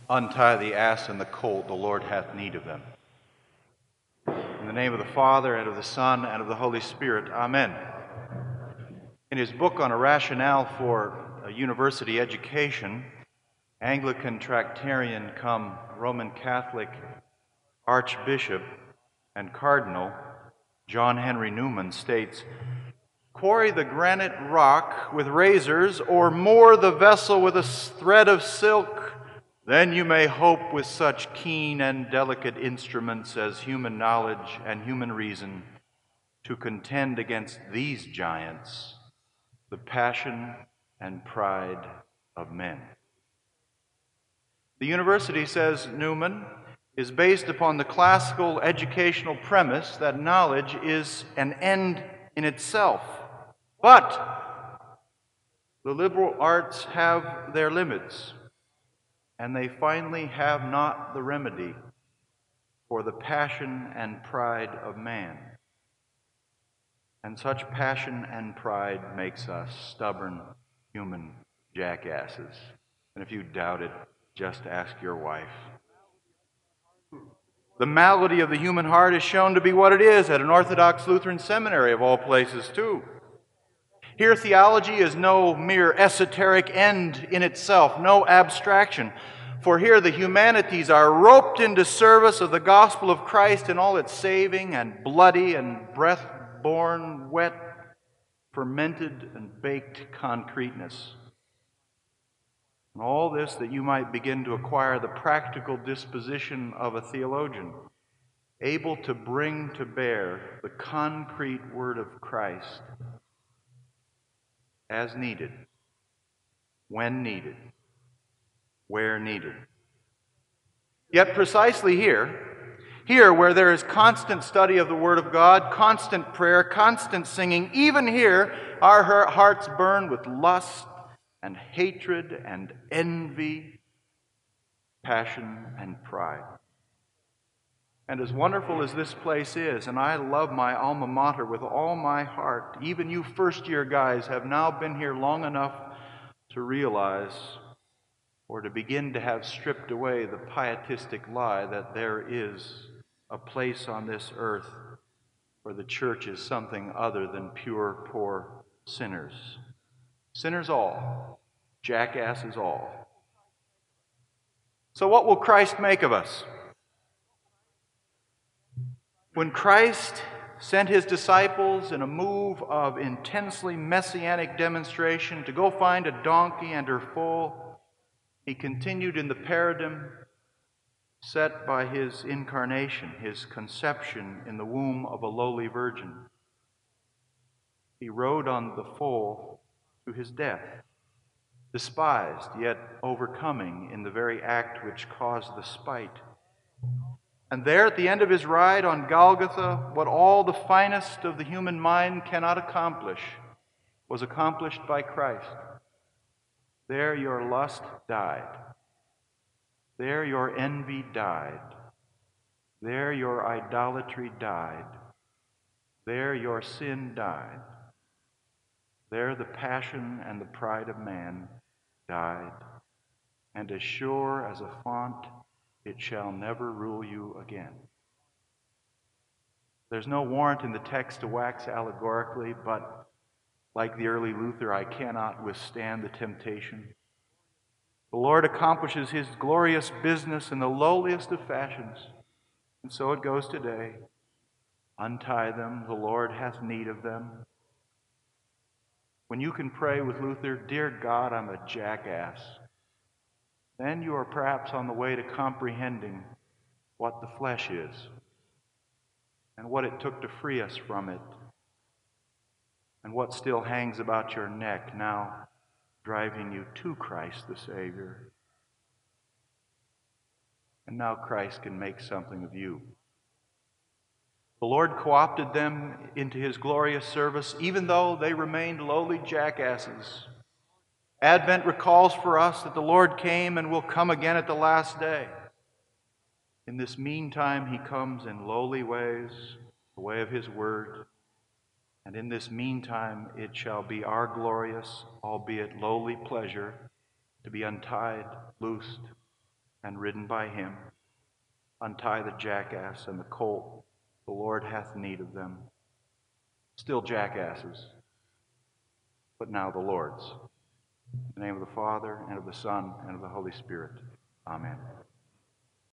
Untie the ass and the colt, the Lord hath need of them. In the name of the Father, and of the Son, and of the Holy Spirit, amen. In his book on a rationale for a university education, Anglican Tractarian come Roman Catholic Archbishop and Cardinal John Henry Newman states, "Quarry the granite rock with razors, or moor the vessel with a thread of silk, then you may hope with such keen and delicate instruments as human knowledge and human reason to contend against these giants, the passion and pride of men." The university, says Newman, is based upon the classical educational premise that knowledge is an end in itself. But the liberal arts have their limits, and they finally have not the remedy for the passion and pride of man. And such passion and pride makes us stubborn human jackasses. And if you doubt it, just ask your wife. The malady of the human heart is shown to be what it is at an Orthodox Lutheran seminary of all places, too. Here, theology is no mere esoteric end in itself, no abstraction. For here, the humanities are roped into service of the gospel of Christ in all its saving and bloody and breath-born, wet, fermented, and baked concreteness. And all this that you might begin to acquire the practical disposition of a theologian, able to bring to bear the concrete word of Christ as needed, when needed, where needed. Yet precisely here where there is constant study of the Word of God, constant prayer, constant singing, even here our hearts burn with lust and hatred and envy, passion and pride. And as wonderful as this place is, and I love my alma mater with all my heart, even you first-year guys have now been here long enough to realize or to begin to have stripped away the pietistic lie that there is a place on this earth where the church is something other than pure, poor sinners. Sinners all, jackasses all. So what will Christ make of us? When Christ sent his disciples in a move of intensely messianic demonstration to go find a donkey and her foal, he continued in the paradigm set by his incarnation, his conception in the womb of a lowly virgin. He rode on the foal to his death, despised yet overcoming in the very act which caused the spite. And there at the end of his ride on Golgotha, what all the finest of the human mind cannot accomplish was accomplished by Christ. There your lust died. There your envy died. There your idolatry died. There your sin died. There the passion and the pride of man died. And as sure as a font, it shall never rule you again. There's no warrant in the text to wax allegorically, but like the early Luther, I cannot withstand the temptation. The Lord accomplishes his glorious business in the lowliest of fashions. And so it goes today. Untie them, the Lord hath need of them. When you can pray with Luther, "Dear God, I'm a jackass," then you are perhaps on the way to comprehending what the flesh is and what it took to free us from it, and what still hangs about your neck now, driving you to Christ the Savior. And now Christ can make something of you. The Lord co-opted them into his glorious service, even though they remained lowly jackasses. Advent recalls for us that the Lord came and will come again at the last day. In this meantime, he comes in lowly ways, the way of his word. And in this meantime, it shall be our glorious, albeit lowly pleasure, to be untied, loosed, and ridden by him. Untie the jackass and the colt, the Lord hath need of them. Still jackasses, but now the Lord's. In the name of the Father, and of the Son, and of the Holy Spirit. Amen.